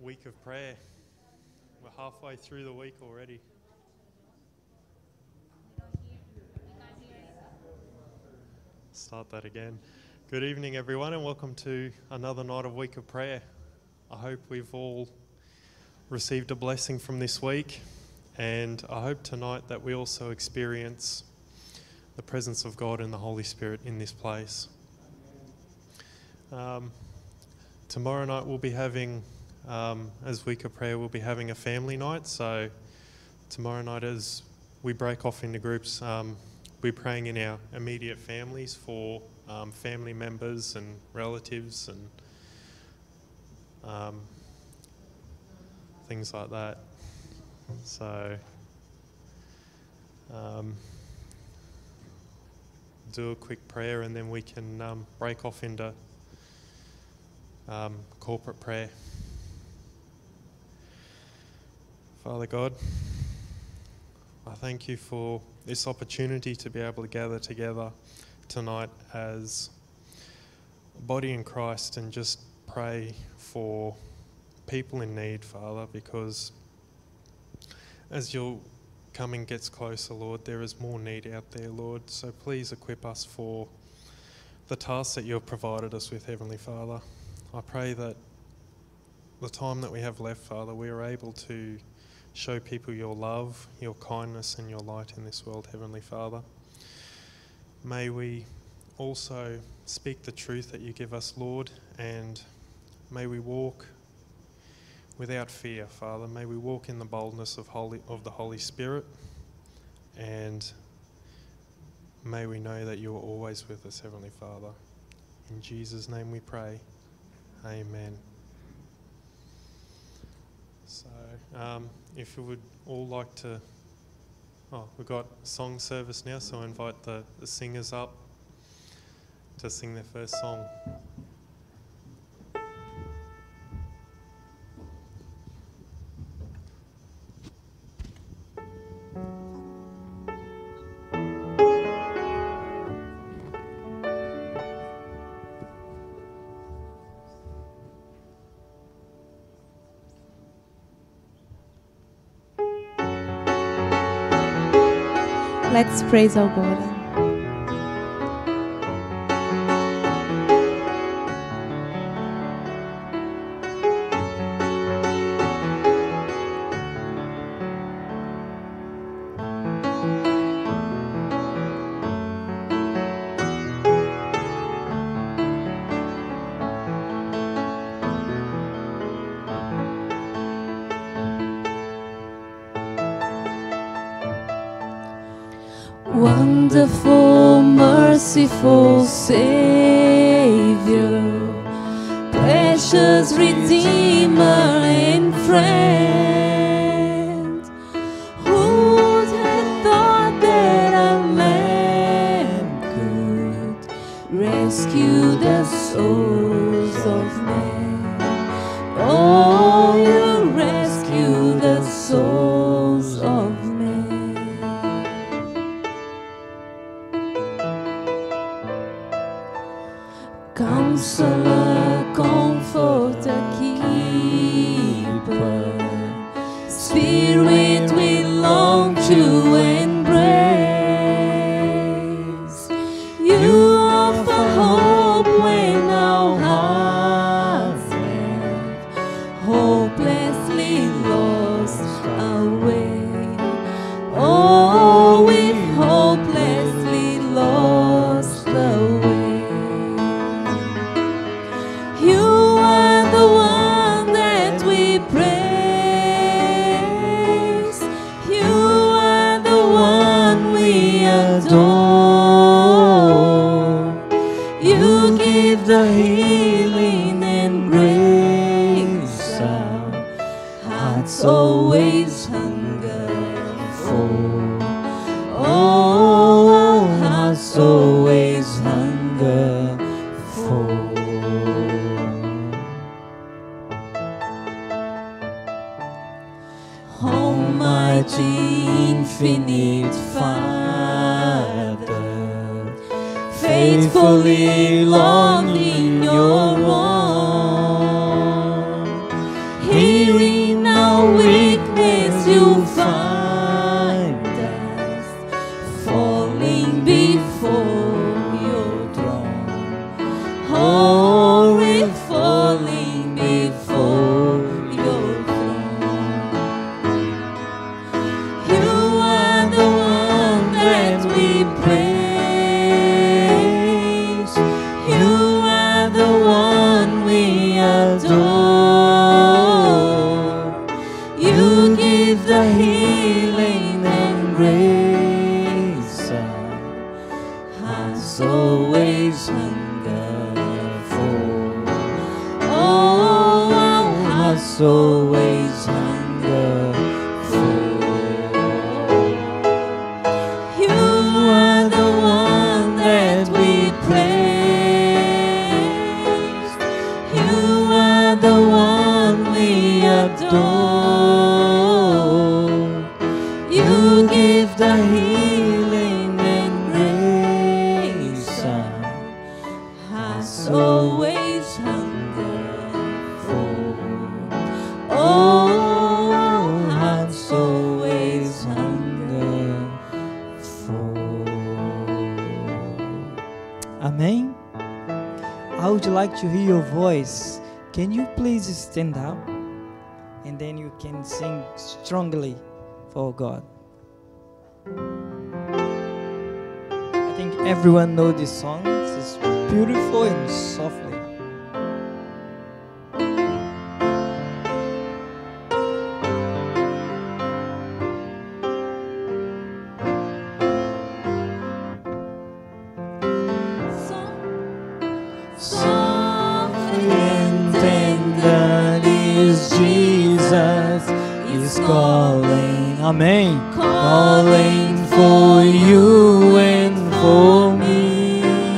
week of prayer. We're halfway through the week already. Start that again. Good evening, everyone, and welcome to another night of week of prayer. I hope we've all received a blessing from this week, and I hope tonight that we also experience the presence of God and the Holy Spirit in this place. Tomorrow night we'll be having, as week of prayer, we'll be having a family night. So tomorrow night, as we break off into groups, we're praying in our immediate families for family members and relatives and things like that. So do a quick prayer and then we can break off into corporate prayer. Father God, I thank you for this opportunity to be able to gather together tonight as a body in Christ and just pray for people in need, Father, because as your coming gets closer, Lord, there is more need out there, Lord. So please equip us for the tasks that you've provided us with, Heavenly Father. I pray that the time that we have left, Father, we are able to show people your love, your kindness and your light in this world, Heavenly Father. May we also speak the truth that you give us, Lord, and may we walk without fear, Father. May we walk in the boldness of the Holy Spirit, and may we know that you are always with us, Heavenly Father. In Jesus' name we pray. Amen. So, if you would all like to... we've got song service now, so I invite the singers up to sing their first song. Let's praise our God. Wonderful, merciful Savior, precious Redeemer and friend, who would have thought that a man could rescue the souls of men? Oh, you rescue the souls of men. Counselor, comforter, keeper, Spirit we long to embrace. You offer hope when our hearts have hopelessly lost our way. Oh, we've hopelessly lost the way. You are the one that we praise. You are the one we adore. You give the healing and grace our hearts always hunger for. Oh, our hearts always hunger for. Almighty, infinite Father, faithfully long in your arms. Oh, we're falling before your throne. You are the one that we praise. You are the one we adore. You give the healing and grace. Hearts always hunger for. Oh, our hearts always hunger for. You are the one that we praise. You are the one we adore. You give the healing and grace. Hearts always hunger for. Oh, hearts always hunger for. Amen. I would like to hear your voice. Can you please stand up? And then you can sing strongly for God. I think everyone knows this song. It's beautiful and softly. Softly and tenderly is Jesus is calling, Amen. calling for you and for me.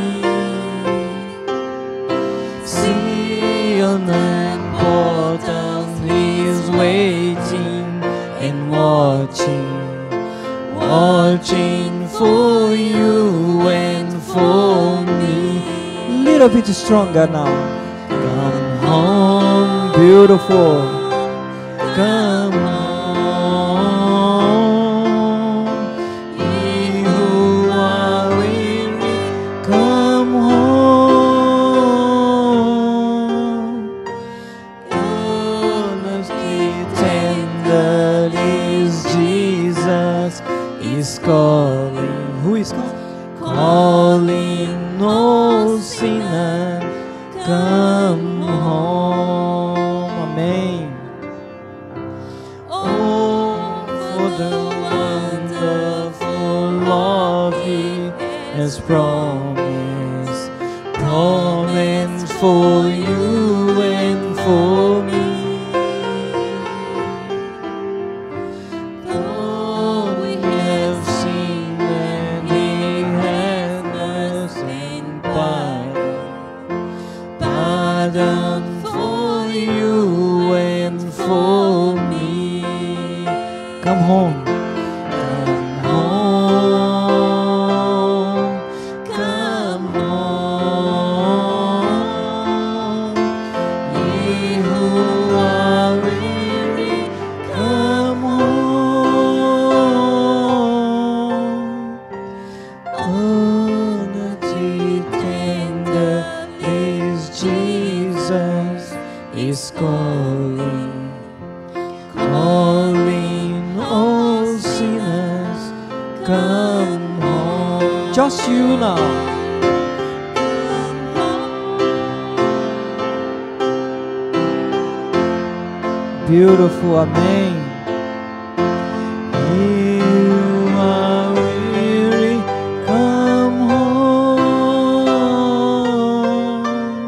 See on that portal, He is waiting and watching, watching for you and for me. Little bit stronger now. Come home, Beautiful. come home. Ye who are weary, come home. Earnestly, tenderly is Jesus is calling, Who is called? calling no sinner, come home. Amen. Oh, for the wonderful love He has promised, promised for you and for me. Though we have seen many handless and pardon for you and for me. Come home. Come home. Ye who are weary, come home. Honesty tender is Jesus is calling, calling all sinners, come home. Just you now. Beautiful. Amen. You are weary, come home.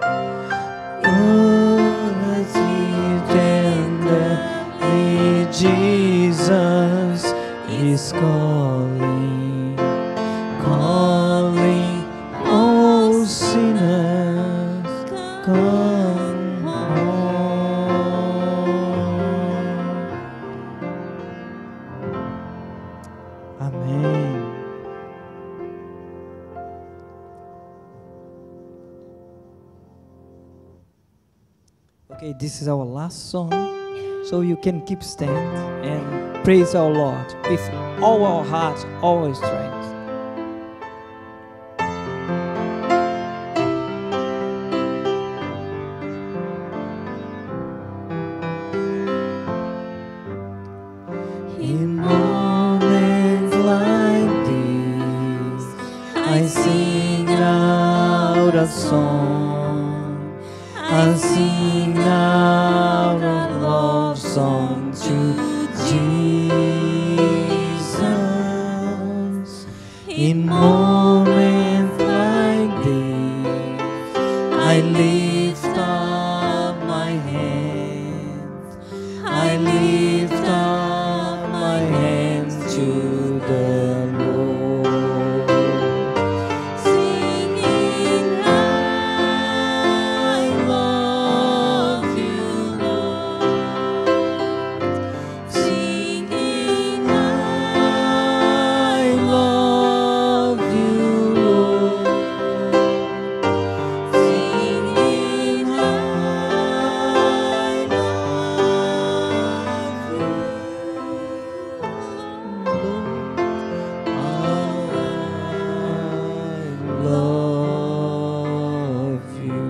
Honesty tenderly Jesus is calling, calling all sinners, come home. Amen. Okay, this is our last song. So you can keep stand and praise our Lord with all our heart, all our strength. song. I'll sing out a love song to Jesus. In moments like this, I lift up my hands. I lift up my hands to the Lord, singing, I love you, Lord. Singing, I love you, Lord. Singing, I love you, love you.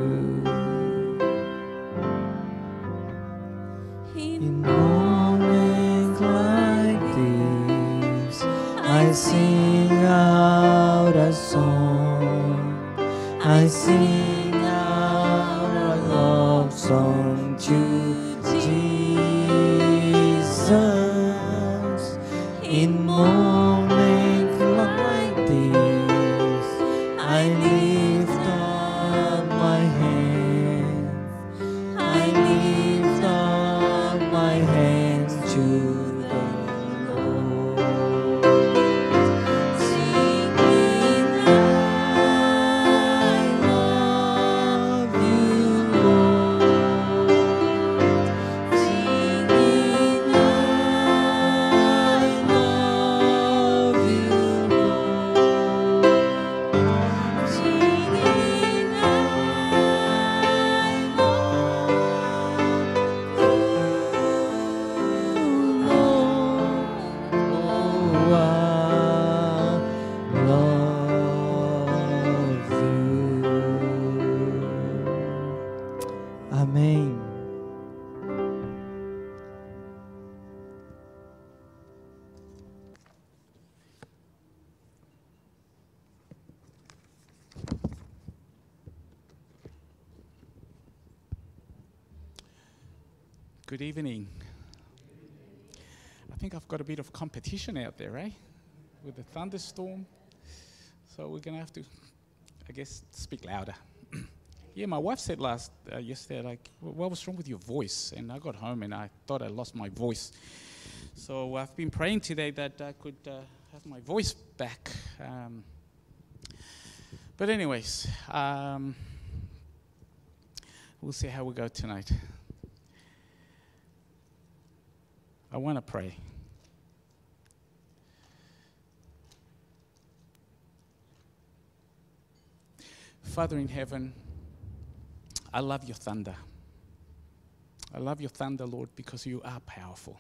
In moments like this, I sing out a song. I sing out a love song to Jesus. In moments like this, I lift up my hands. I lift up my hands to the Lord, singing, I love you, Lord. Singing, I love you, Lord. Singing, I Amen. Good evening. I think I've got a bit of competition out there, eh? With the thunderstorm. So we're going to have to, I guess, speak louder. Yeah, my wife said yesterday, like, what was wrong with your voice? And I got home and I thought I lost my voice. So I've been praying today that I could have my voice back. But anyways, we'll see how we go tonight. I want to pray. Father in heaven, I love your thunder. I love your thunder, Lord, because you are powerful.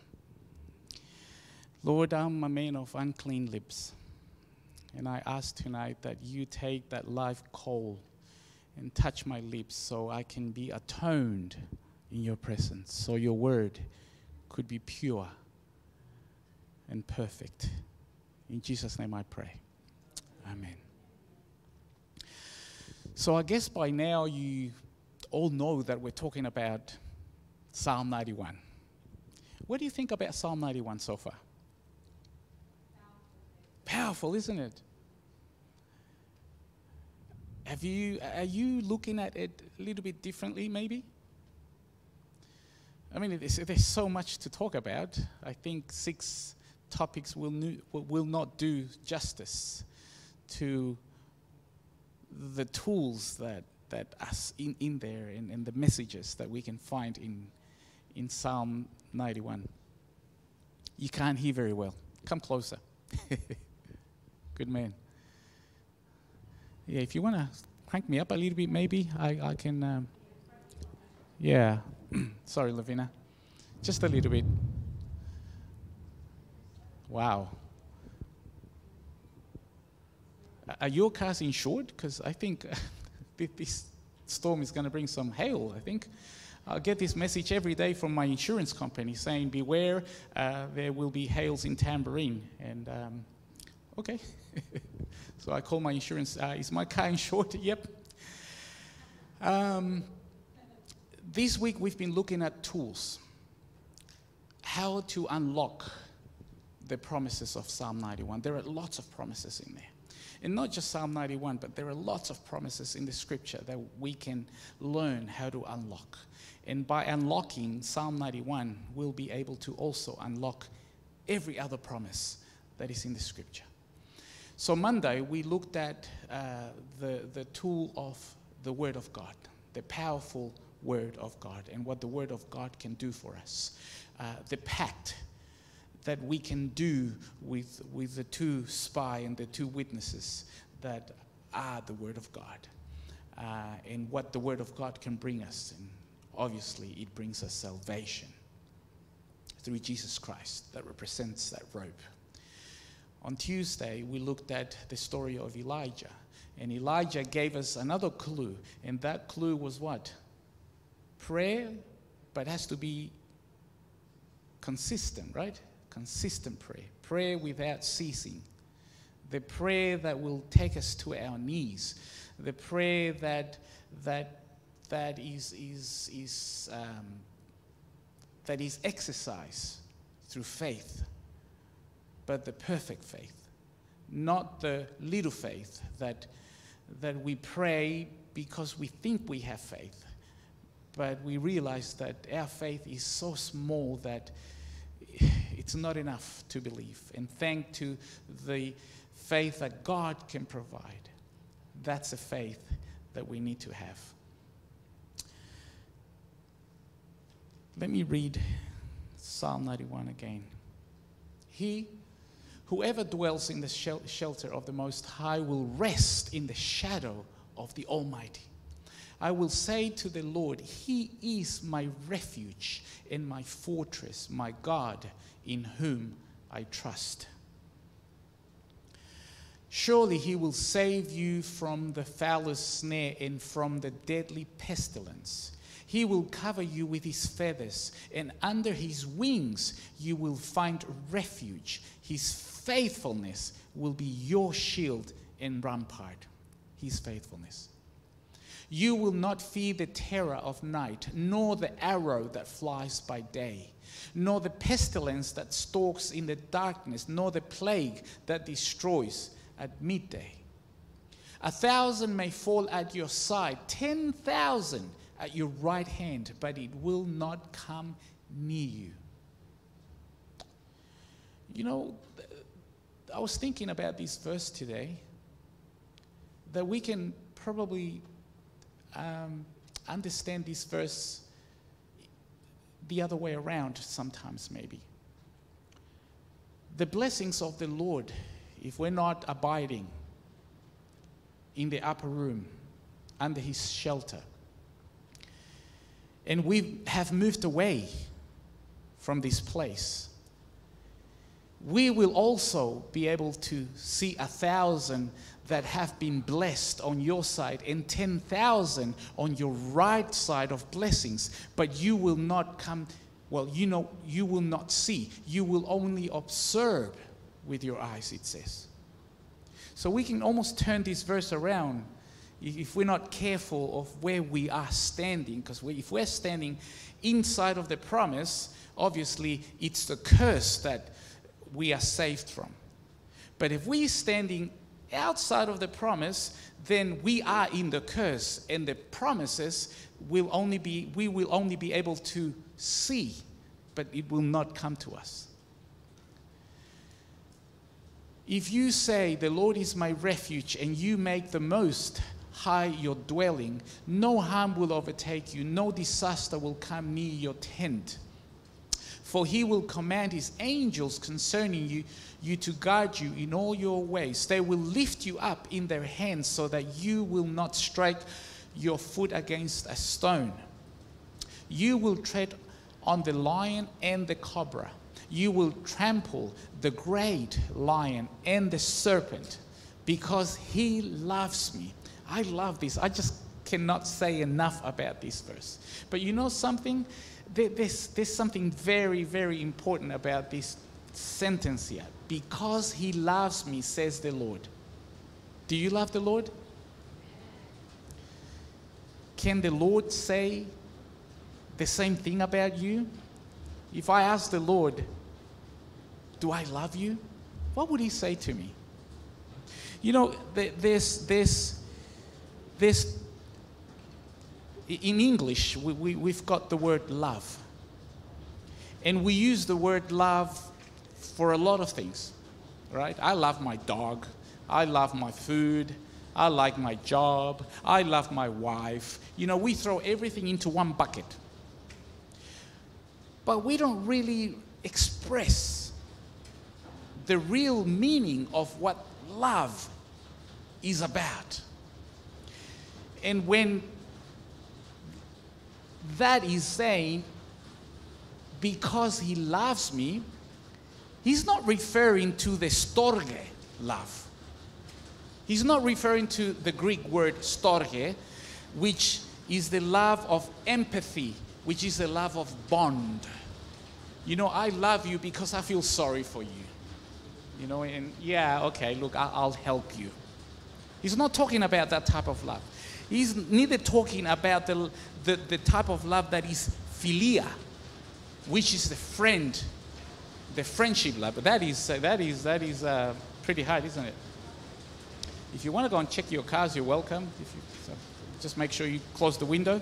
Lord, I'm a man of unclean lips. And I ask tonight that you take that live coal and touch my lips so I can be atoned in your presence, so your word could be pure and perfect. In Jesus' name I pray. Amen. So I guess by now you all know that we're talking about Psalm 91. What do you think about Psalm 91 so far? Powerful, isn't it? Are you looking at it a little bit differently, maybe? I mean, there's so much to talk about. I think 6 topics will not do justice to the tools that us in there and the messages that we can find in Psalm 91. You can't hear very well. Come closer. Good man. Yeah, if you want to crank me up a little bit, maybe I can. Yeah. Sorry, Lavina. Just a little bit. Wow. Are your cars insured? Because I think this storm is going to bring some hail, I think. I get this message every day from my insurance company saying, beware, there will be hails in Tamborine. And, okay. So I call my insurance, is my car insured? Yep. This week we've been looking at tools, how to unlock the promises of Psalm 91. There are lots of promises in there. And not just Psalm 91, but there are lots of promises in the scripture that we can learn how to unlock. And by unlocking Psalm 91, we'll be able to also unlock every other promise that is in the scripture. So Monday, we looked at the tool of the Word of God, the powerful Word of God, and what the Word of God can do for us. The pact that we can do with the two spy and the two witnesses that are the Word of God, and what the Word of God can bring us. And obviously, it brings us salvation through Jesus Christ that represents that rope. On Tuesday, we looked at the story of Elijah, and Elijah gave us another clue, and that clue was what? Prayer, but has to be consistent, right? Consistent prayer. Prayer without ceasing. The prayer that will take us to our knees. The prayer that is exercised through faith, but the perfect faith, not the little faith that we pray because we think we have faith, but we realize that our faith is so small that it's not enough to believe. And thanks to the faith that God can provide, that's a faith that we need to have. Let me read Psalm 91 again. Whoever dwells in the shelter of the Most High will rest in the shadow of the Almighty. I will say to the Lord, He is my refuge and my fortress, my God, in whom I trust. Surely He will save you from the fowler's snare and from the deadly pestilence. He will cover you with His feathers, and under His wings you will find refuge. His faithfulness will be your shield and rampart. His faithfulness. You will not fear the terror of night, nor the arrow that flies by day, nor the pestilence that stalks in the darkness, nor the plague that destroys at midday. 1,000 may fall at your side, 10,000 at your right hand, but it will not come near you. You know, I was thinking about this verse today, that we can probably understand this verse the other way around sometimes, maybe. The blessings of the Lord, if we're not abiding in the upper room under His shelter, and we have moved away from this place, we will also be able to see 1,000 that have been blessed on your side and 10,000 on your right side of blessings, but you will not come, you will not see. You will only observe with your eyes, it says. So we can almost turn this verse around if we're not careful of where we are standing, because if we're standing inside of the promise, obviously it's the curse that we are saved from. But if we're standing outside of the promise, then we are in the curse, and the promises we will only be able to see, but it will not come to us. If you say, the Lord is my refuge, and you make the Most High your dwelling, no harm will overtake you, no disaster will come near your tent. For He will command His angels concerning you to guard you in all your ways. They will lift you up in their hands so that you will not strike your foot against a stone. You will tread on the lion and the cobra. You will trample the great lion and the serpent, because He loves me. I love this. I just cannot say enough about this verse. But you know something? There's something very, very important about this sentence here. Because He loves me, says the Lord. Do you love the Lord? can the Lord say the same thing about you? If I ask the Lord, do I love you? What would he say to me? You know, there's in English, we've got the word love. And we use the word love for a lot of things, right? I love my dog. I love my food. I like my job. I love my wife. You know, we throw everything into one bucket. But we don't really express the real meaning of what love is about. And when that is saying, because he loves me, he's not referring to the storge love. He's not referring to the Greek word storge, which is the love of empathy, which is the love of bond. You know, I love you because I feel sorry for you. You know, and yeah, okay, look, I'll help you. He's not talking about that type of love. He's neither talking about the type of love that is philia, which is the friend, the friendship love. But that is pretty hard, isn't it? If you want to go and check your cars, you're welcome. So just make sure you close the window.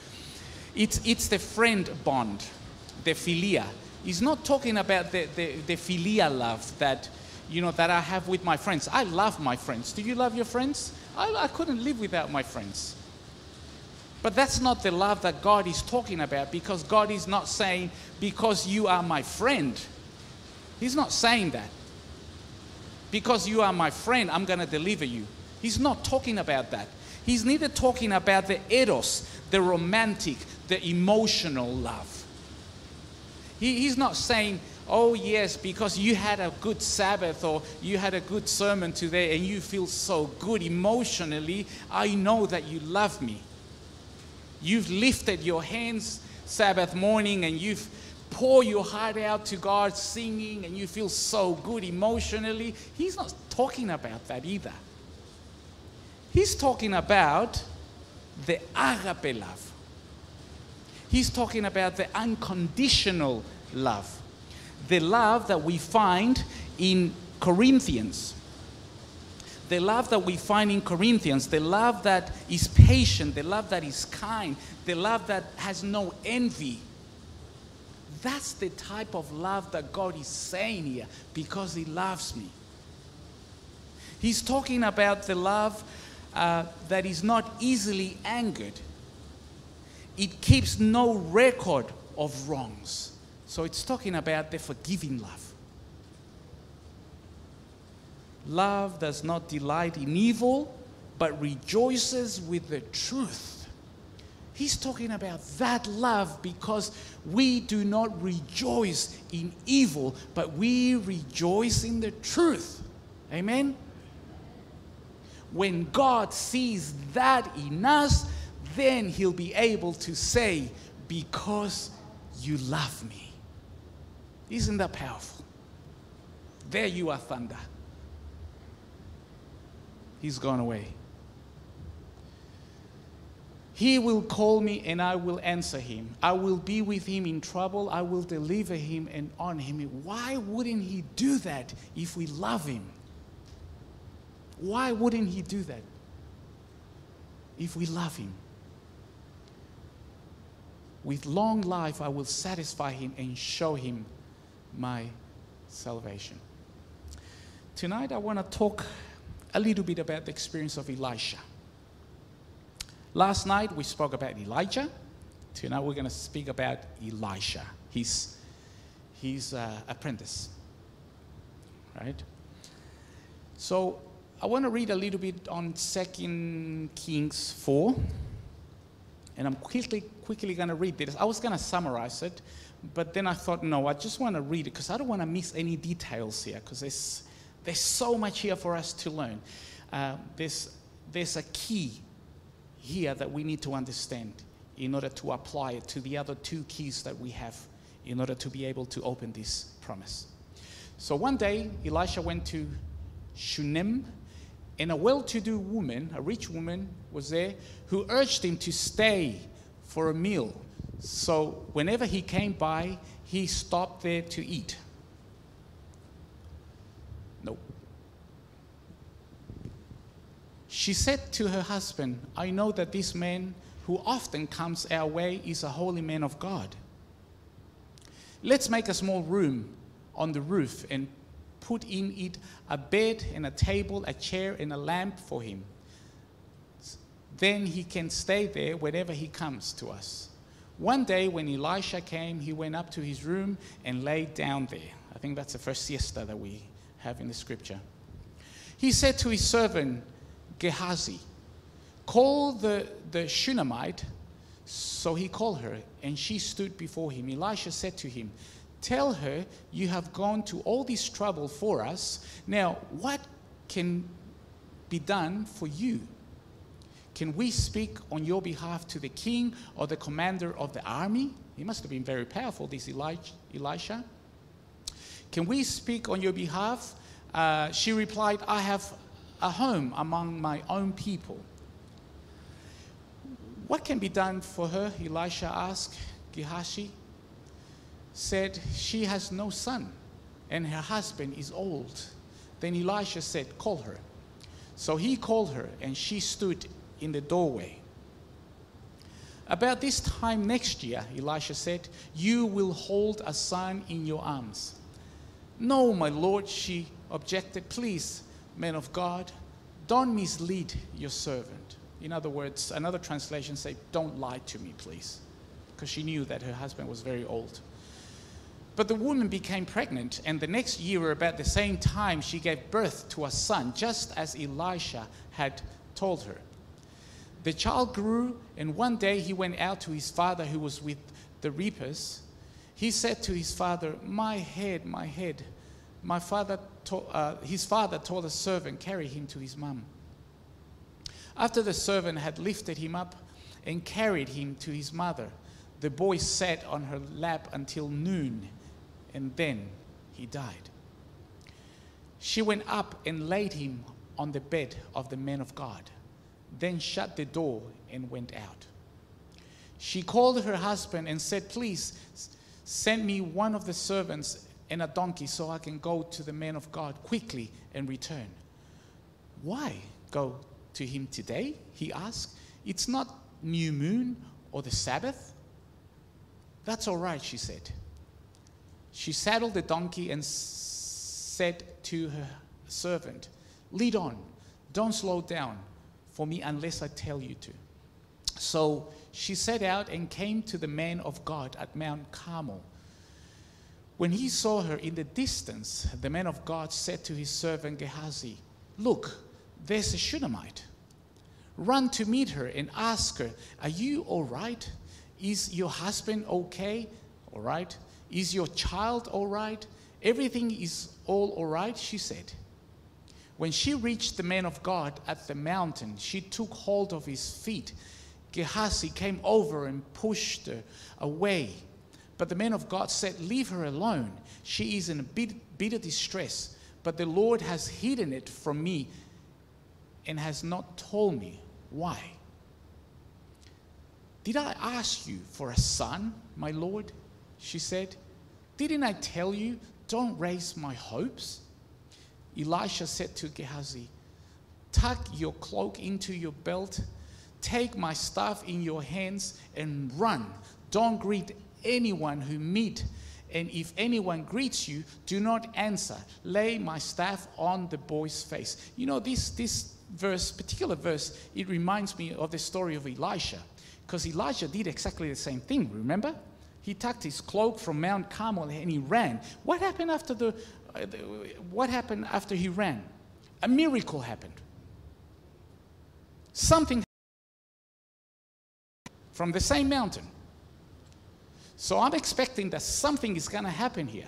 It's the friend bond, the philia. He's not talking about the philia love that, you know, that I have with my friends. I love my friends. Do you love your friends? I couldn't live without my friends. But that's not the love that God is talking about, because God is not saying, because you are my friend. He's not saying that. Because you are my friend, I'm going to deliver you. He's not talking about that. He's neither talking about the eros, the romantic, the emotional love. He's not saying, oh yes, because you had a good Sabbath or you had a good sermon today and you feel so good emotionally, I know that you love me. You've lifted your hands Sabbath morning and you've poured your heart out to God singing and you feel so good emotionally. He's not talking about that either. He's talking about the agape love. He's talking about the unconditional love. The love that we find in Corinthians. The love that we find in Corinthians. The love that is patient. The love that is kind. The love that has no envy. That's the type of love that God is saying here, because he loves me. He's talking about the love that is not easily angered. It keeps no record of wrongs. So it's talking about the forgiving love. Love does not delight in evil, but rejoices with the truth. He's talking about that love, because we do not rejoice in evil, but we rejoice in the truth. Amen? When God sees that in us, then he'll be able to say, because you love me. Isn't that powerful? There you are, thunder. He's gone away. He will call me and I will answer him. I will be with him in trouble. I will deliver him and honor him. Why wouldn't he do that if we love him? Why wouldn't he do that if we love him? With long life, I will satisfy him and show him my salvation. Tonight, I want to talk a little bit about the experience of Elisha. Last night, we spoke about Elijah. Tonight, we're going to speak about Elisha, his apprentice. Right? So, I want to read a little bit on 2 Kings 4. And I'm quickly going to read this. I was going to summarize it, but then I thought, no, I just want to read it because I don't want to miss any details here, because there's so much here for us to learn. There's a key here that we need to understand in order to apply it to the other two keys that we have in order to be able to open this promise. So one day, Elisha went to Shunem, And a well-to-do woman, a rich woman, was there who urged him to stay for a meal. So whenever he came by, he stopped there to eat. Nope. She said to her husband, I know that this man who often comes our way is a holy man of God. Let's make a small room on the roof and put in it a bed and a table, a chair and a lamp for him. Then he can stay there whenever he comes to us. One day when Elisha came, he went up to his room and lay down there. I think that's the first siesta that we have in the scripture. He said to his servant Gehazi, call the Shunammite. So he called her, and she stood before him. Elisha said to him, tell her you have gone to all this trouble for us. Now, what can be done for you? Can we speak on your behalf to the king or the commander of the army? He must have been very powerful, this Elisha. Can we speak on your behalf? She replied, I have a home among my own people. What can be done for her? Elisha asked. Gehazi said, she has no son, and her husband is old. Then Elisha said, call her. So he called her, and she stood in the doorway. About this time next year, Elisha said, you will hold a son in your arms. No, my lord, she objected. Please, man of God, don't mislead your servant. In other words, another translation says, don't lie to me, please. Because she knew that her husband was very old. But the woman became pregnant, and the next year, about the same time, she gave birth to a son, just as Elisha had told her. The child grew, and one day he went out to his father who was with the reapers. He said to his father, my head, my head. His father told a servant, carry him to his mum. After the servant had lifted him up and carried him to his mother, the boy sat on her lap until noon, and then he died. She went up and laid him on the bed of the man of God, then shut the door and went out. She called her husband and said, please send me one of the servants and a donkey so I can go to the man of God quickly and return. Why go to him today? He asked. It's not new moon or the Sabbath. That's all right, she said. She saddled the donkey and said to her servant, lead on, don't slow down for me unless I tell you to. So she set out and came to the man of God at Mount Carmel. When he saw her in the distance, the man of God said to his servant Gehazi, look, there's a Shunammite. Run to meet her and ask her, are you all right? Is your husband okay? All right. Is your child all right? Everything is all right, she said. When she reached the man of God at the mountain, she took hold of his feet. Gehazi came over and pushed her away. But the man of God said, leave her alone. She is in bitter distress, but the Lord has hidden it from me and has not told me. Why? Did I ask you for a son, my Lord? She said. Didn't I tell you, don't raise my hopes? Elisha said to Gehazi, tuck your cloak into your belt, take my staff in your hands and run. Don't greet anyone who meet, and if anyone greets you, do not answer. Lay my staff on the boy's face. You know, this particular verse, it reminds me of the story of Elisha, because Elijah did exactly the same thing, remember? He tucked his cloak from Mount Carmel and he ran. What happened after he ran? A miracle happened. Something from the same mountain. So I'm expecting that something is going to happen here.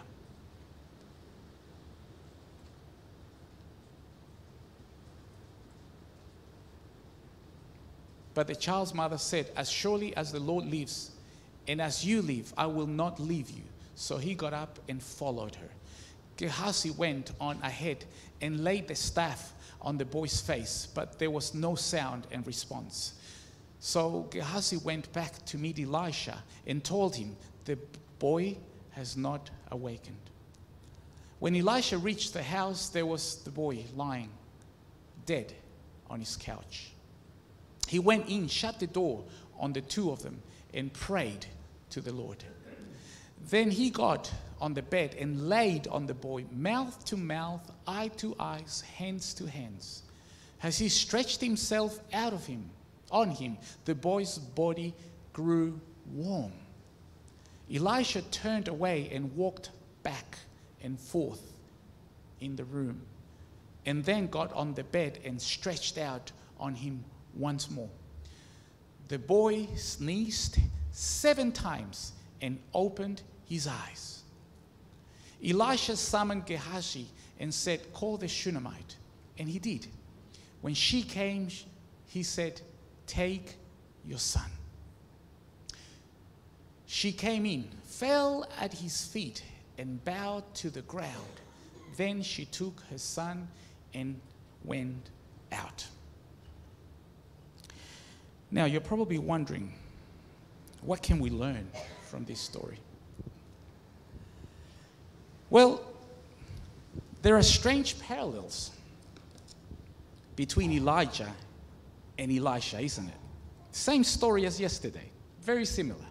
But the child's mother said, as surely as the Lord lives, and as you live, I will not leave you. So he got up and followed her. Gehazi went on ahead and laid the staff on the boy's face, but there was no sound and response. So Gehazi went back to meet Elisha and told him, the boy has not awakened. When Elisha reached the house, there was the boy lying dead on his couch. He went in, shut the door on the two of them, and prayed to the Lord. Then he got on the bed and laid on the boy, mouth to mouth, eye to eyes, hands to hands. As he stretched himself out of him, on him, the boy's body grew warm. Elisha turned away and walked back and forth in the room, and then got on the bed and stretched out on him once more. The boy sneezed 7 times and opened his eyes. Elisha summoned Gehazi and said, call the Shunammite. And he did. When she came, he said, take your son. She came in, fell at his feet, and bowed to the ground. Then she took her son and went out. Now, you're probably wondering, what can we learn from this story? Well, there are strange parallels between Elijah and Elisha, isn't it? Same story as yesterday, very similar.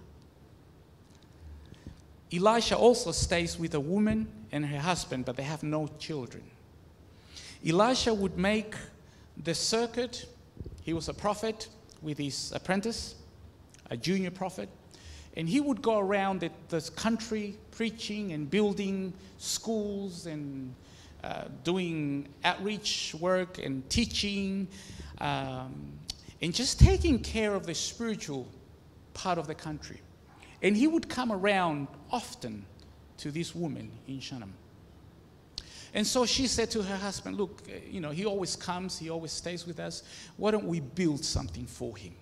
Elisha also stays with a woman and her husband, but they have no children. Elisha would make the circuit. He was a prophet with his apprentice, a junior prophet, and he would go around the country preaching and building schools and doing outreach work and teaching and just taking care of the spiritual part of the country. And he would come around often to this woman in Shunem. And so she said to her husband, look, he always comes, he always stays with us. Why don't we build something for him?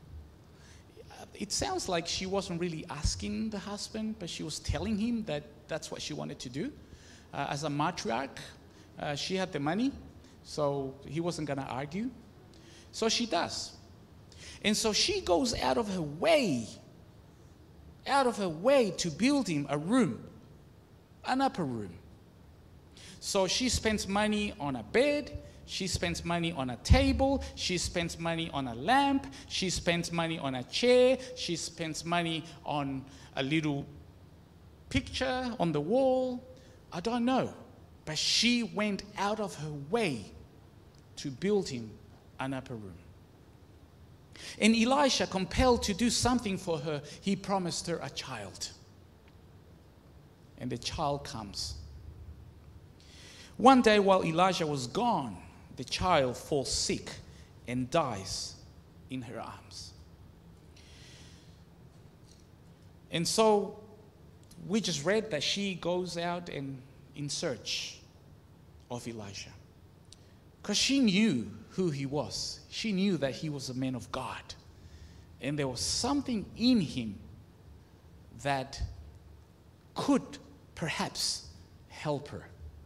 It sounds like she wasn't really asking the husband, but she was telling him that that's what she wanted to do. As a matriarch, she had the money, so he wasn't going to argue. So she does. And so she goes out of her way to build him a room, an upper room. So she spends money on a bed, she spends money on a table, she spends money on a lamp, she spends money on a chair, she spends money on a little picture on the wall. I don't know. But she went out of her way to build him an upper room. And Elisha, compelled to do something for her, he promised her a child. And the child comes. One day while Elijah was gone, the child falls sick and dies in her arms. And so we just read that she goes out and in search of Elijah, because she knew who he was. She knew that he was a man of God, and there was something in him that could perhaps help her.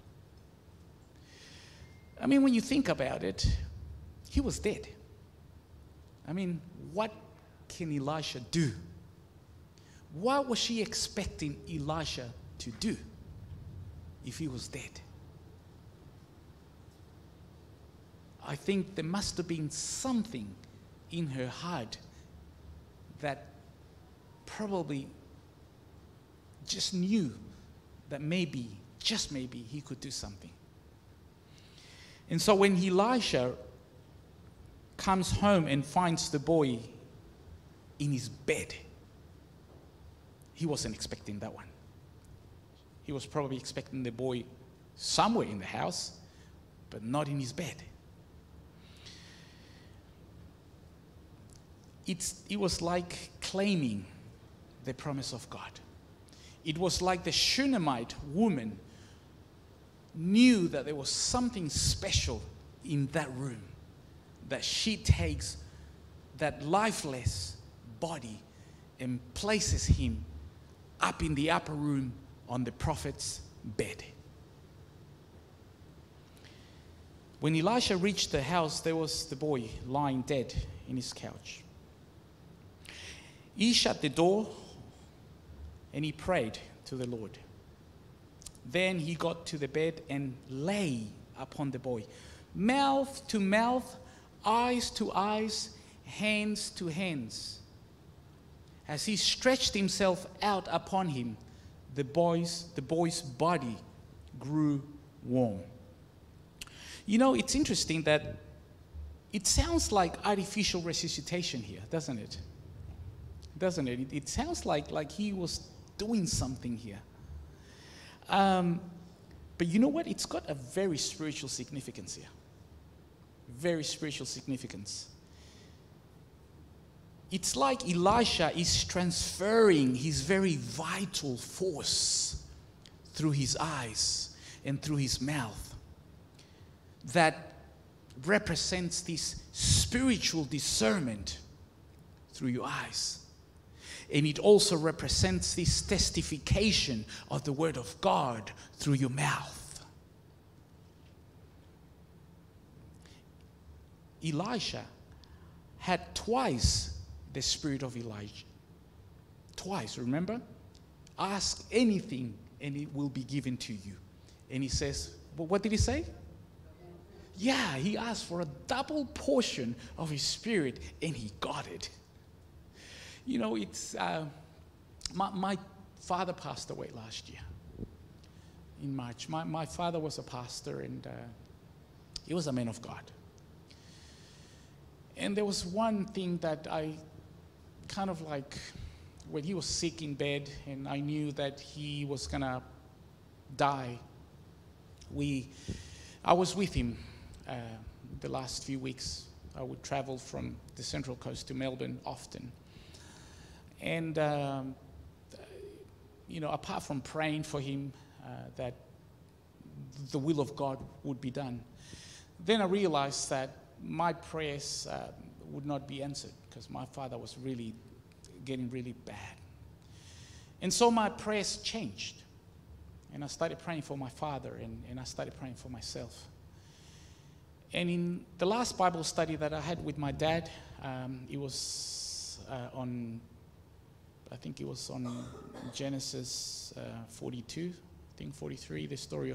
I mean, when you think about it, he was dead. I mean, what can Elisha do? What was she expecting Elisha to do if he was dead? I think there must have been something in her heart that probably just knew that maybe, just maybe, he could do something. And so when Elisha comes home and finds the boy in his bed, he wasn't expecting that one. He was probably expecting the boy somewhere in the house, but not in his bed. It was like claiming the promise of God. It was like the Shunammite woman knew that there was something special in that room, that she takes that lifeless body and places him up in the upper room on the prophet's bed. When Elisha reached the house, there was the boy lying dead in his couch. He shut the door and he prayed to the Lord. Then he got to the bed and lay upon the boy, mouth to mouth, eyes to eyes, hands to hands. As he stretched himself out upon him, the boy's body grew warm. You know, it's interesting that it sounds like artificial resuscitation here, doesn't it? Doesn't it? It sounds like he was doing something here. But you know what? It's got a very spiritual significance here. Very spiritual significance. It's like Elisha is transferring his very vital force through his eyes and through his mouth that represents this spiritual discernment through your eyes. And it also represents this testification of the Word of God through your mouth. Elisha had twice the spirit of Elijah. Twice, remember? Ask anything and it will be given to you. And he says, well, what did he say? Yeah, he asked for a double portion of his spirit and he got it. You know, it's my father passed away last year in March. My father was a pastor and he was a man of God. And there was one thing that I kind of like, when he was sick in bed and I knew that he was going to die, I was with him the last few weeks. I would travel from the Central Coast to Melbourne often. And, you know, apart from praying for him that the will of God would be done, then I realized that my prayers would not be answered because my father was really getting really bad. And so my prayers changed. And I started praying for my father and I started praying for myself. And in the last Bible study that I had with my dad, it was I think it was on Genesis 42, I think 43, the story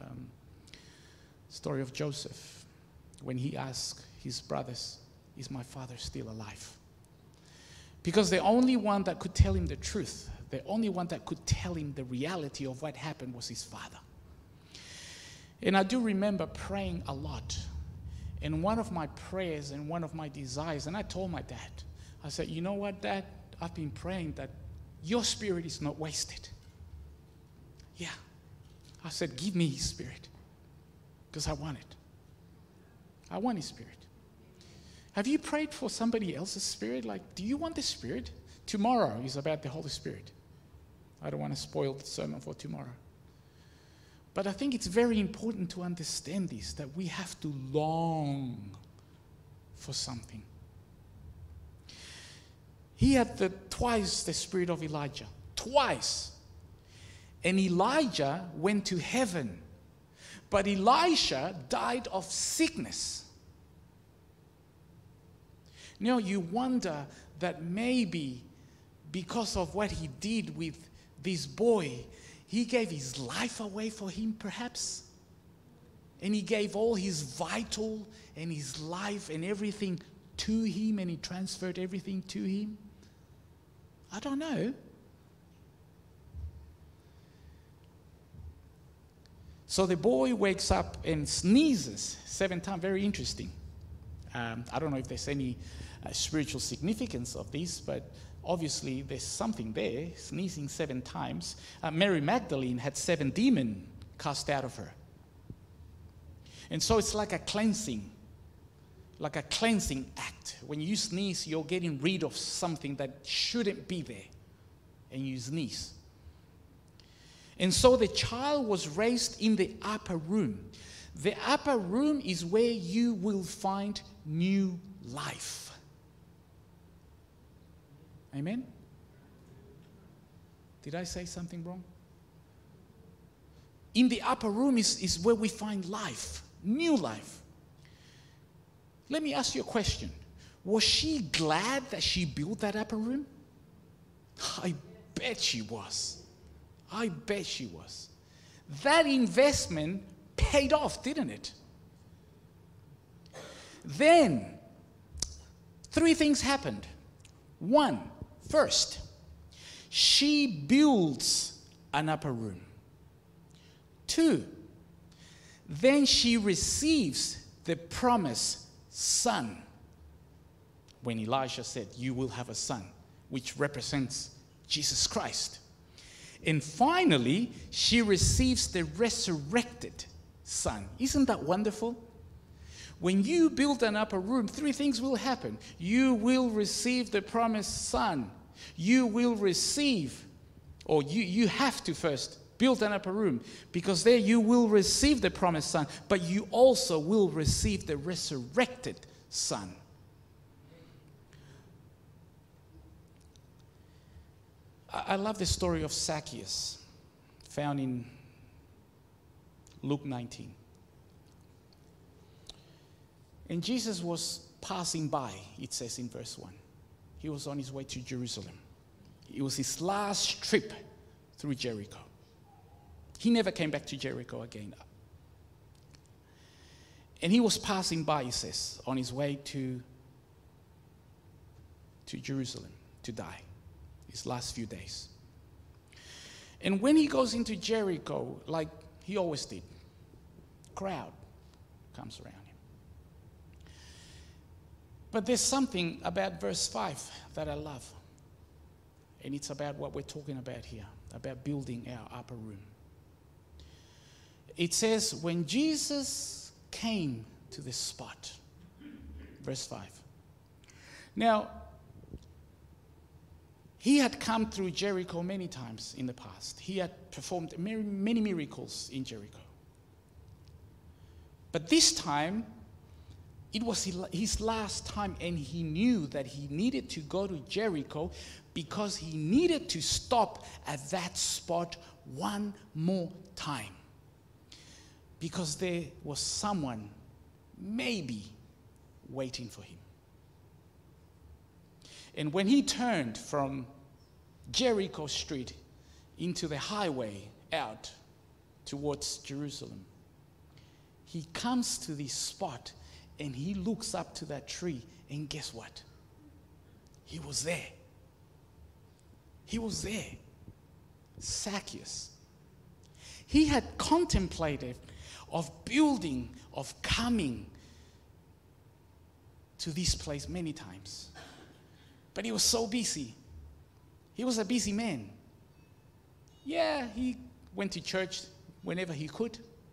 of Joseph, when he asked his brothers, is my father still alive? Because the only one that could tell him the truth, the only one that could tell him the reality of what happened was his father. And I do remember praying a lot. And one of my prayers and one of my desires, and I told my dad, I said, you know what, Dad? I've been praying that your spirit is not wasted. Yeah. I said, give me his spirit because I want it. I want his spirit. Have you prayed for somebody else's spirit? Like, do you want the spirit? Tomorrow is about the Holy Spirit. I don't want to spoil the sermon for tomorrow. But I think it's very important to understand this, that we have to long for something. He had twice the spirit of Elijah. Twice. And Elijah went to heaven. But Elisha died of sickness. You know, you wonder that maybe because of what he did with this boy, he gave his life away for him perhaps. And he gave all his vital and his life and everything to him, and he transferred everything to him. I don't know. So the boy wakes up and sneezes 7 times. Very interesting. I don't know if there's any spiritual significance of this, but obviously there's something there. Sneezing 7 times. Mary Magdalene had 7 demons cast out of her. And so it's like a cleansing act. When you sneeze, you're getting rid of something that shouldn't be there, and you sneeze. And so the child was raised in the upper room. The upper room is where you will find new life. Amen? Did I say something wrong? In the upper room is where we find life, new life. Let me ask you a question. Was she glad that she built that upper room? I bet she was. I bet she was. That investment paid off, didn't it? Then, 3 things happened. First, she builds an upper room. 2, then she receives the promised son. When Elijah said, "You will have a son," which represents Jesus Christ. And finally, she receives the resurrected son. Isn't that wonderful? When you build an upper room, 3 things will happen. You will receive the promised son. You will receive, or you have to first build an upper room, because there you will receive the promised son, but you also will receive the resurrected son. I love the story of Zacchaeus, found in Luke 19. And Jesus was passing by, it says in verse 1. He was on his way to Jerusalem. It was his last trip through Jericho. He never came back to Jericho again. And he was passing by, it says, on his way to Jerusalem to die, his last few days. And when he goes into Jericho, like he always did, crowd comes around him. But there's something about verse 5 that I love. And it's about what we're talking about here, about building our upper room. It says, when Jesus came to this spot, verse 5. Now, he had come through Jericho many times in the past. He had performed many miracles in Jericho. But this time, it was his last time, and he knew that he needed to go to Jericho because he needed to stop at that spot one more time. Because there was someone maybe waiting for him. And when he turned from Jericho Street into the highway out towards Jerusalem, he comes to this spot and he looks up to that tree, and guess what? He was there. He was there. Zacchaeus. He had contemplated of building, of coming to this place many times. But he was so busy. He was a busy man. Yeah, he went to church whenever he could.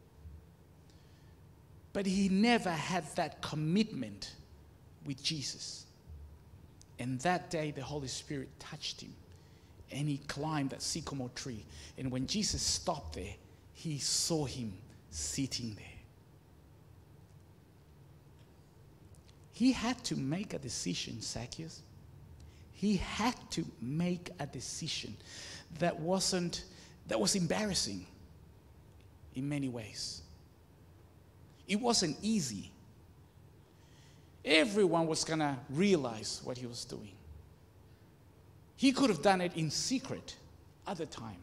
But he never had that commitment with Jesus. And that day, the Holy Spirit touched him. And he climbed that sycamore tree. And when Jesus stopped there, he saw him sitting there. He had to make a decision, Zacchaeus. He had to make a decision that was embarrassing in many ways. It wasn't easy. Everyone was going to realize what he was doing. He could have done it in secret at the time.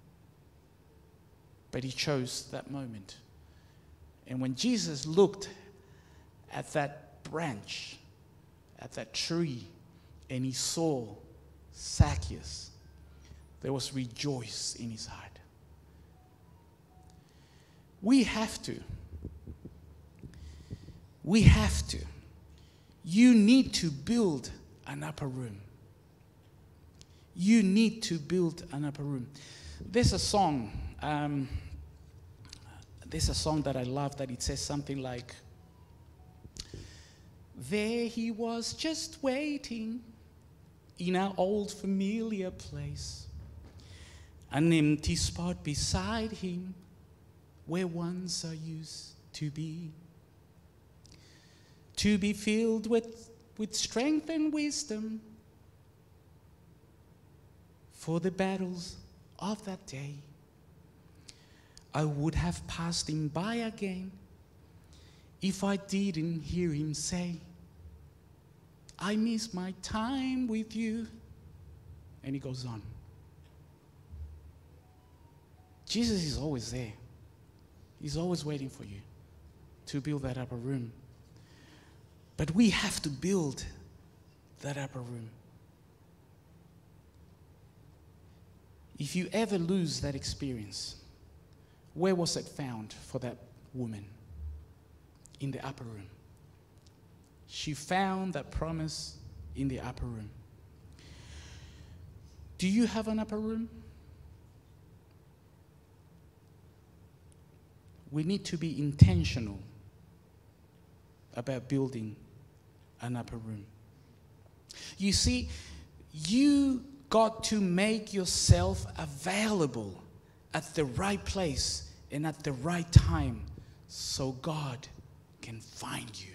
But he chose that moment. And when Jesus looked at that branch, at that tree, and he saw Zacchaeus, there was rejoice in his heart. We have to. You need to build an upper room. You need to build an upper room. There's a song that I love, that it says something like, there he was just waiting in our old familiar place, an empty spot beside him where once I used to be filled with strength and wisdom for the battles of that day. I would have passed him by again if I didn't hear him say, I miss my time with you. And he goes on. Jesus is always there. He's always waiting for you to build that upper room. But we have to build that upper room. If you ever lose that experience, where was it found for that woman? In the upper room. She found that promise in the upper room. Do you have an upper room? We need to be intentional about building an upper room. You see, you got to make yourself available at the right place and at the right time so God can find you.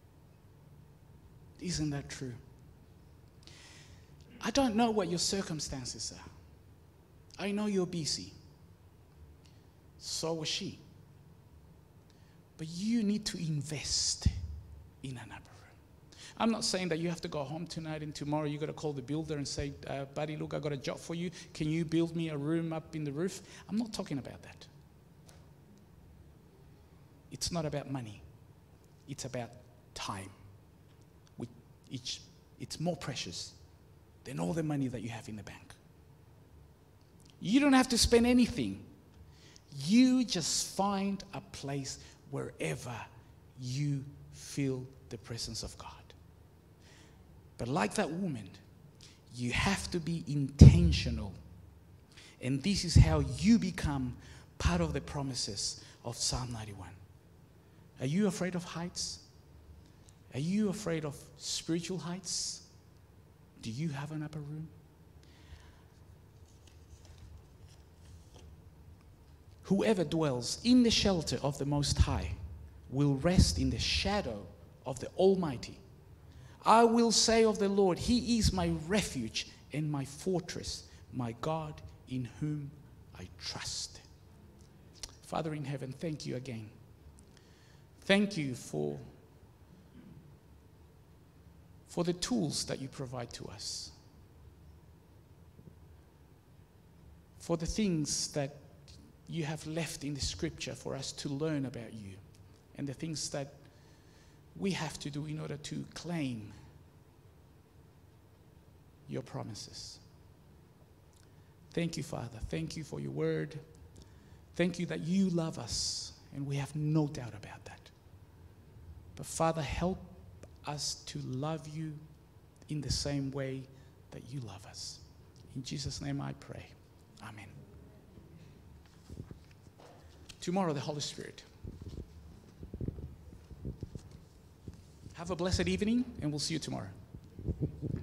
Isn't that true? I don't know what your circumstances are. I know you're busy. So was she. But you need to invest in an upper room. I'm not saying that you have to go home tonight and tomorrow you got to call the builder and say, buddy, look, I got a job for you. Can you build me a room up in the roof? I'm not talking about that. It's not about money. It's about time. It's more precious than all the money that you have in the bank. You don't have to spend anything. You just find a place wherever you feel the presence of God. But like that woman, you have to be intentional. And this is how you become part of the promises of Psalm 91. Are you afraid of heights? Are you afraid of spiritual heights? Do you have an upper room? Whoever dwells in the shelter of the Most High will rest in the shadow of the Almighty. I will say of the Lord, He is my refuge and my fortress, my God in whom I trust. Father in heaven, thank you again. Thank you for the tools that you provide to us, for the things that you have left in the scripture for us to learn about you, and the things that we have to do in order to claim your promises. Thank you, Father. Thank you for your word. Thank you that you love us, and we have no doubt about that. But Father, help us to love you in the same way that you love us. In Jesus' name I pray. Amen. Tomorrow, the Holy Spirit. Have a blessed evening, and we'll see you tomorrow.